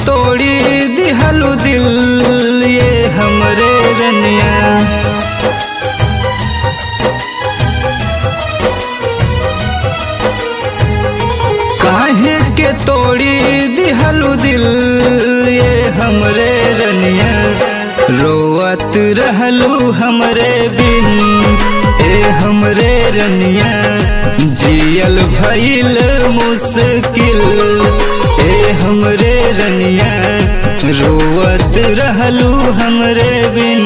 तोड़ी दिहलू दिल ये हमरे रनिया। काहे के तोड़ी दिहलू दिल ये हमरे रनिया। रोवत रहलू हमरे बिन ए हमरे रनिया। जियल भइल मुश्किल ए हमरे रनिया। रोवत रहलू हमरे बिन।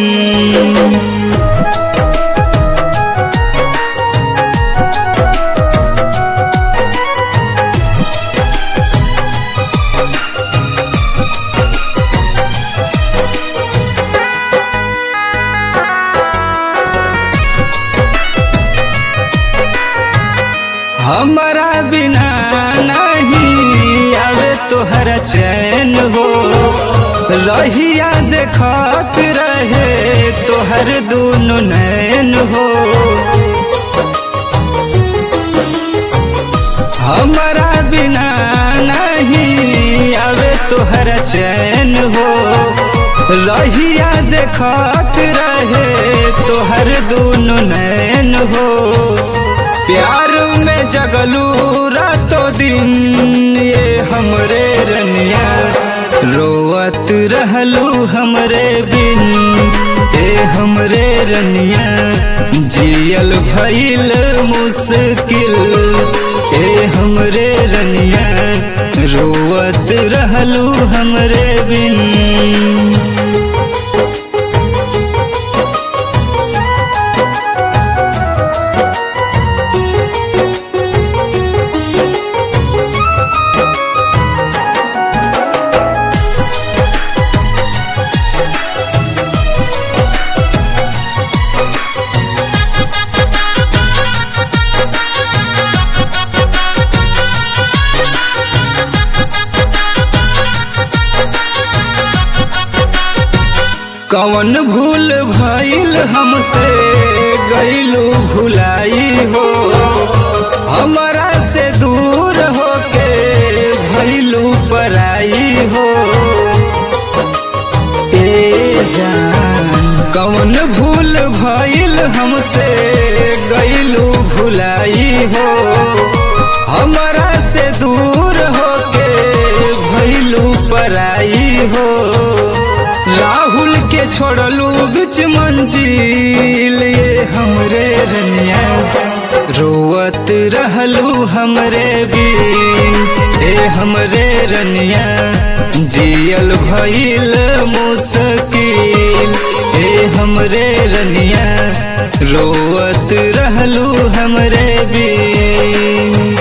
हमारा बिना नहीं आवे तोहरा चैन हो। रहिया देखत रहे तोहर दोनों नैन हो। हमारा बिना नहीं आवे तोहरा चैन हो। रहिया देखत रहे तोहर दोनों नैन हो। प्यार में जगलू रातों दिन ये हमरे रनिया। रोवत रहलू हमरे बिन ए हमरे रनिया। जियल भइल मुश्किल ए हमरे रनिया। रोवत रहलू हमरे बिन। कवन भूल भइल हमसे गइलू भुलाई हो। हमरा से दूर होके भइलू पराई हो। ए जान कवन भूल भइल हमसे गइलू भुलाई हो। हमरा से दूर होके भइलू पराई हो। राहुल के छोड़लू बिच मंजिल ये हमरे रनिया। रोवत रहलू हमरे बिन ए हमरे रनिया। जियल भइल मुश्किल ए हमरे रनिया। रोवत रहलू हमरे बिन।